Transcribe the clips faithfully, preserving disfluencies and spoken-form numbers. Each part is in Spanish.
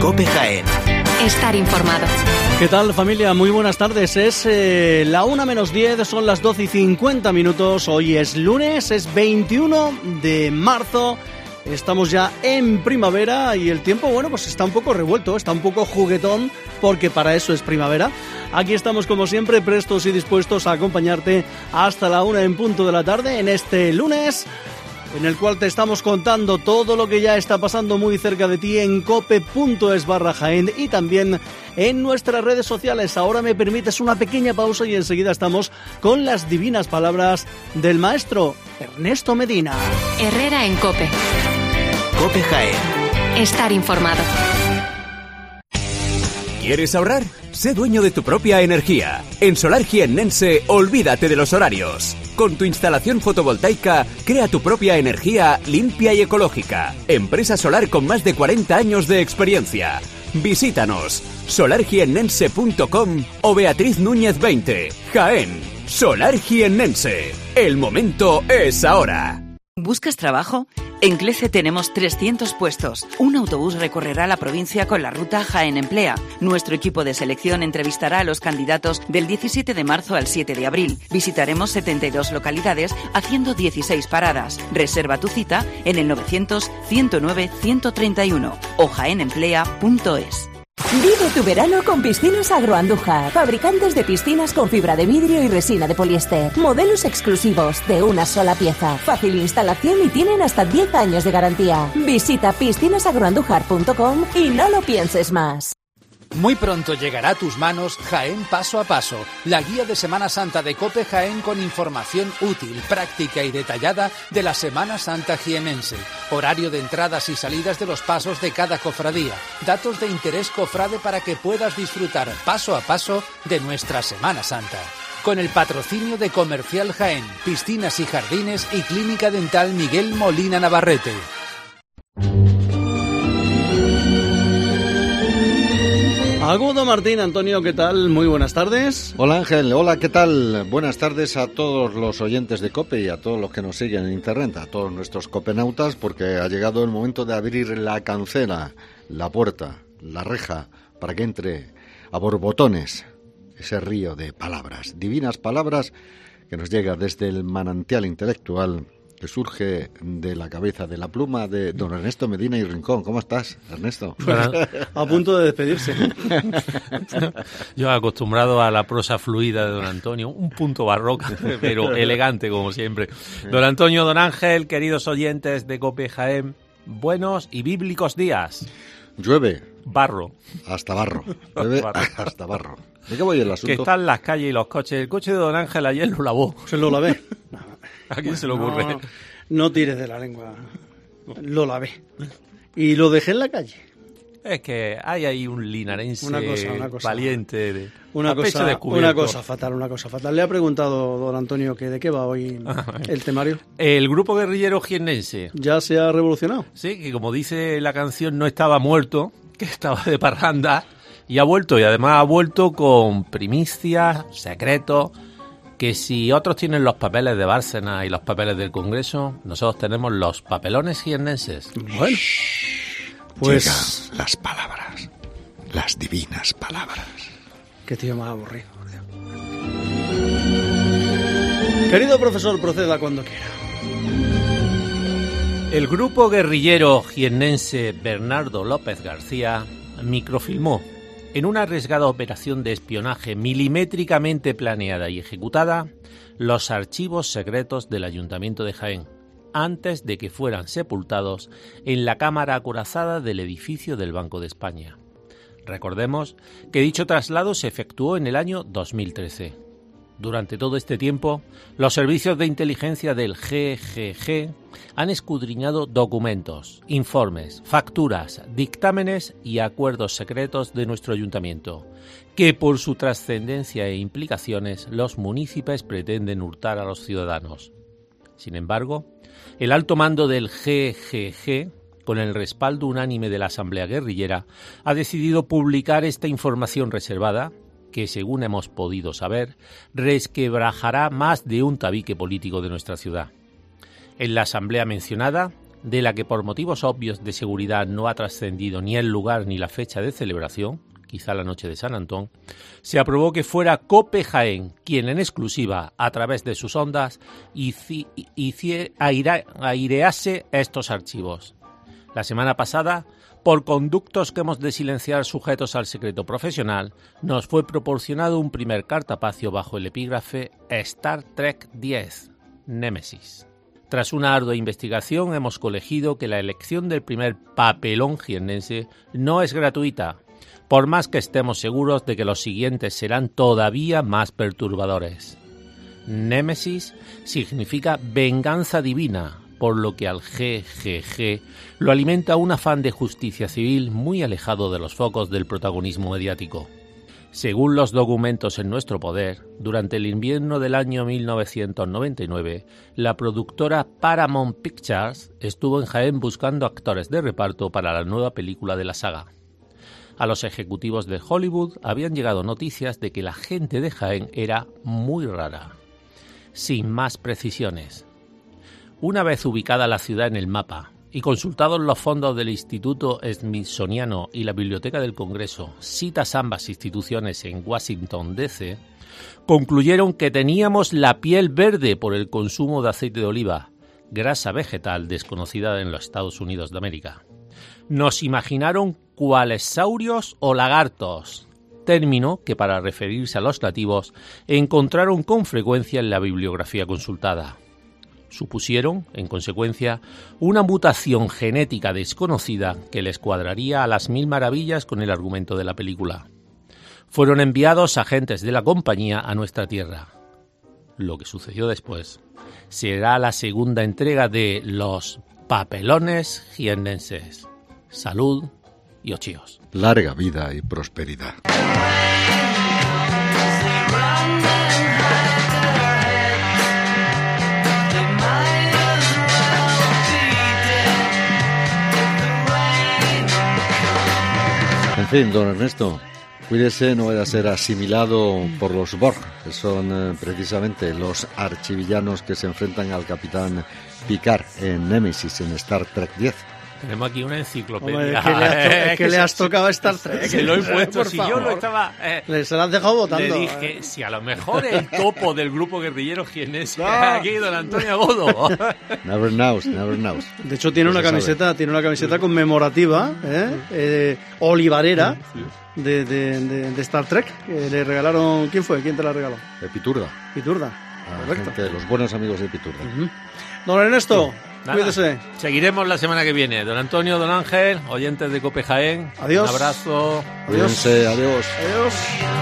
COPE Jaén. Estar informado. ¿Qué tal, familia? Muy buenas tardes. Es eh, la una menos diez, son las doce y cincuenta minutos. Hoy es lunes, es veintiuno de marzo. Estamos ya en primavera y el tiempo, bueno, pues está un poco revuelto, está un poco juguetón, porque para eso es primavera. Aquí estamos, como siempre, prestos y dispuestos a acompañarte hasta la una en punto de la tarde en este lunes, en el cual te estamos contando todo lo que ya está pasando muy cerca de ti en cope.es barra Jaén y también en nuestras redes sociales. Ahora me permites una pequeña pausa y enseguida estamos con las divinas palabras del maestro Ernesto Medina. Herrera en COPE. COPE Jaén. Estar informado. ¿Quieres ahorrar? Sé dueño de tu propia energía. En Solar Jiennense, olvídate de los horarios. Con tu instalación fotovoltaica, crea tu propia energía limpia y ecológica. Empresa solar con más de cuarenta años de experiencia. Visítanos, solar jiennense punto com o Beatriz Núñez veinte, Jaén. Solar Jiennense. El momento es ahora. ¿Buscas trabajo? En CLECE tenemos trescientos puestos. Un autobús recorrerá la provincia con la ruta Jaén Emplea. Nuestro equipo de selección entrevistará a los candidatos del diecisiete de marzo al siete de abril. Visitaremos setenta y dos localidades haciendo dieciséis paradas. Reserva tu cita en el novecientos, ciento nueve, ciento treinta y uno o jaén emplea punto es. Vive tu verano con Piscinas Agroandújar, fabricantes de piscinas con fibra de vidrio y resina de poliéster. Modelos exclusivos de una sola pieza, fácil instalación y tienen hasta diez años de garantía. Visita piscinas agroandújar punto com y no lo pienses más. Muy pronto llegará a tus manos Jaén Paso a Paso, la guía de Semana Santa de COPE Jaén con información útil, práctica y detallada de la Semana Santa jienense, horario de entradas y salidas de los pasos de cada cofradía, datos de interés cofrade para que puedas disfrutar paso a paso de nuestra Semana Santa. Con el patrocinio de Comercial Jaén, Piscinas y Jardines y Clínica Dental Miguel Molina Navarrete. Agudo Martín, Antonio, ¿qué tal? Muy buenas tardes. Hola Ángel, hola, ¿qué tal? Buenas tardes a todos los oyentes de COPE y a todos los que nos siguen en internet, a todos nuestros copenautas, porque ha llegado el momento de abrir la cancela, la puerta, la reja, para que entre a borbotones ese río de palabras, divinas palabras que nos llega desde el manantial intelectual que surge de la cabeza, de la pluma de don Ernesto Medina y Rincón. ¿Cómo estás, Ernesto? Bueno, a punto de despedirse. Yo acostumbrado a la prosa fluida de don Antonio, un punto barroco, pero elegante como siempre. Don Antonio, don Ángel, queridos oyentes de COPE Jaén, buenos y bíblicos días. Llueve. Barro. Hasta barro. Llueve barro. Hasta barro. ¿De qué voy el asunto? Que están las calles y los coches. El coche de don Ángel ayer lo lavó. ¿Se lo lavé? ¿A quién se le ocurre? No, no tires de la lengua. Lo lavé. Y lo dejé en la calle. Es que hay ahí un linarense una cosa, una cosa, valiente de una cosa, una cosa fatal, una cosa fatal. Le ha preguntado don Antonio que de qué va hoy el temario. El grupo guerrillero jiennense. ¿Ya se ha revolucionado? Sí, que como dice la canción, no estaba muerto, que estaba de parranda, y ha vuelto, y además ha vuelto con primicias, secretos, que si otros tienen los papeles de Bárcenas y los papeles del Congreso, nosotros tenemos los papelones jiennenses. Bueno, pues llegan las palabras, las divinas palabras. Qué tío más aburrido, por Dios. Querido profesor, proceda cuando quiera. El grupo guerrillero jiennense Bernardo López García microfilmó en una arriesgada operación de espionaje milimétricamente planeada y ejecutada los archivos secretos del Ayuntamiento de Jaén, antes de que fueran sepultados en la cámara acorazada del edificio del Banco de España. Recordemos que dicho traslado se efectuó en el año dos mil trece. Durante todo este tiempo, los servicios de inteligencia del G G G han escudriñado documentos, informes, facturas, dictámenes y acuerdos secretos de nuestro ayuntamiento, que por su trascendencia e implicaciones los municipios pretenden hurtar a los ciudadanos. Sin embargo, el alto mando del G G G, con el respaldo unánime de la Asamblea Guerrillera, ha decidido publicar esta información reservada, que, según hemos podido saber, resquebrajará más de un tabique político de nuestra ciudad. En la asamblea mencionada, de la que por motivos obvios de seguridad no ha trascendido ni el lugar ni la fecha de celebración, quizá la noche de San Antón, se aprobó que fuera COPE Jaén quien en exclusiva, a través de sus ondas, hici, hici, aire, airease estos archivos. La semana pasada, por conductos que hemos de silenciar sujetos al secreto profesional, nos fue proporcionado un primer cartapacio bajo el epígrafe Star Trek diez, Némesis. Tras una ardua investigación hemos colegido que la elección del primer papelón jiennense no es gratuita, por más que estemos seguros de que los siguientes serán todavía más perturbadores. Némesis significa venganza divina, por lo que al G G G lo alimenta un afán de justicia civil muy alejado de los focos del protagonismo mediático. Según los documentos en nuestro poder, durante el invierno del año mil novecientos noventa y nueve, la productora Paramount Pictures estuvo en Jaén buscando actores de reparto para la nueva película de la saga. A los ejecutivos de Hollywood habían llegado noticias de que la gente de Jaén era muy rara. Sin más precisiones. Una vez ubicada la ciudad en el mapa y consultados los fondos del Instituto Smithsoniano y la Biblioteca del Congreso, citas ambas instituciones en Washington D C, concluyeron que teníamos la piel verde por el consumo de aceite de oliva, grasa vegetal desconocida en los Estados Unidos de América. Nos imaginaron cuales saurios o lagartos, término que para referirse a los nativos encontraron con frecuencia en la bibliografía consultada. Supusieron, en consecuencia, una mutación genética desconocida que les cuadraría a las mil maravillas con el argumento de la película. Fueron enviados agentes de la compañía a nuestra tierra. Lo que sucedió después será la segunda entrega de Los Papelones Jiennenses. Salud y ochíos. Larga vida y prosperidad. En fin, don Ernesto, cuídese, no vaya a ser asimilado por los Borg, que son eh, precisamente los archivillanos que se enfrentan al capitán Picard en Némesis, en Star Trek diez. Tenemos aquí una enciclopedia. Hombre, ¿qué le has, to- ¿qué le has tocado a Star Trek? Se lo he puesto, Por si favor. yo lo estaba... Eh, Le, se lo has dejado votando. Le dije, si a lo mejor el topo del grupo guerrillero jiennense, No. aquí don Antonio Agudo. Never knows, never knows. De hecho, tiene No una se sabe. camiseta, tiene una camiseta conmemorativa, ¿eh? Eh, olivarera, de, de, de, de Star Trek, que le regalaron... ¿Quién fue? ¿Quién te la regaló? Epiturda. Piturda. La Correcto. gente, los buenos amigos de Epiturda. Uh-huh. Don Ernesto, Nada, cuídese. seguiremos la semana que viene. Don Antonio, don Ángel, oyentes de COPE Jaén. Adiós. Un abrazo. Adiós. Cuídense, adiós. Adiós.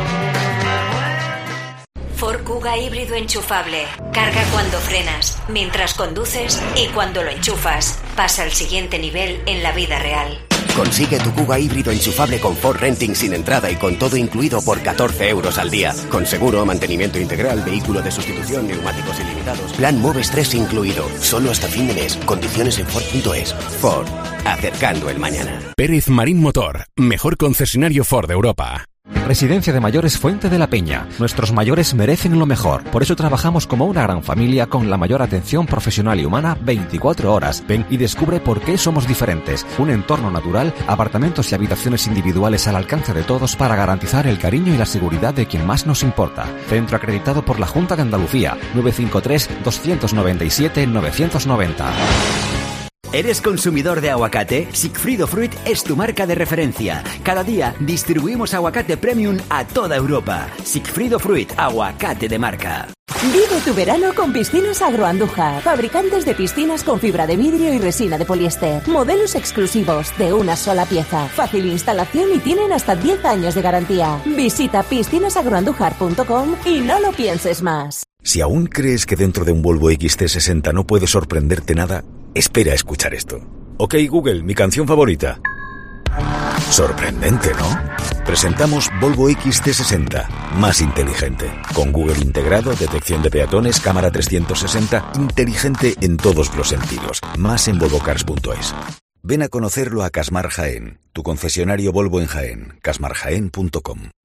Ford Kuga híbrido enchufable. Carga cuando frenas, mientras conduces y cuando lo enchufas. Pasa al siguiente nivel en la vida real. Consigue tu Kuga híbrido enchufable con Ford Renting sin entrada y con todo incluido por catorce euros al día. Con seguro, mantenimiento integral, vehículo de sustitución, neumáticos ilimitados. Plan Moves tres incluido. Solo hasta fin de mes. Condiciones en Ford punto es. Ford. Acercando el mañana. Pérez Marín Motor. Mejor concesionario Ford de Europa. Residencia de Mayores Fuente de la Peña. Nuestros mayores merecen lo mejor. Por eso trabajamos como una gran familia con la mayor atención profesional y humana veinticuatro horas. Ven y descubre por qué somos diferentes. Un entorno natural, apartamentos y habitaciones individuales al alcance de todos para garantizar el cariño y la seguridad de quien más nos importa. Centro acreditado por la Junta de Andalucía. nueve cinco tres, dos nueve siete, nueve nueve cero. ¿Eres consumidor de aguacate? Sigfrido Fruit es tu marca de referencia. Cada día distribuimos aguacate premium a toda Europa. Sigfrido Fruit, aguacate de marca. Vive tu verano con Piscinas Agroandújar. Fabricantes de piscinas con fibra de vidrio y resina de poliéster. Modelos exclusivos de una sola pieza. Fácil instalación y tienen hasta diez años de garantía. Visita piscinas agroandújar punto com y no lo pienses más. Si aún crees que dentro de un Volvo X C sesenta no puede sorprenderte nada, espera a escuchar esto. Ok, Google, mi canción favorita. Sorprendente, ¿no? Presentamos Volvo X C sesenta, más inteligente. Con Google integrado, detección de peatones, cámara trescientos sesenta, inteligente en todos los sentidos. Más en volvo cars punto es. Ven a conocerlo a Casmar Jaén, tu concesionario Volvo en Jaén, casmar jaén punto com.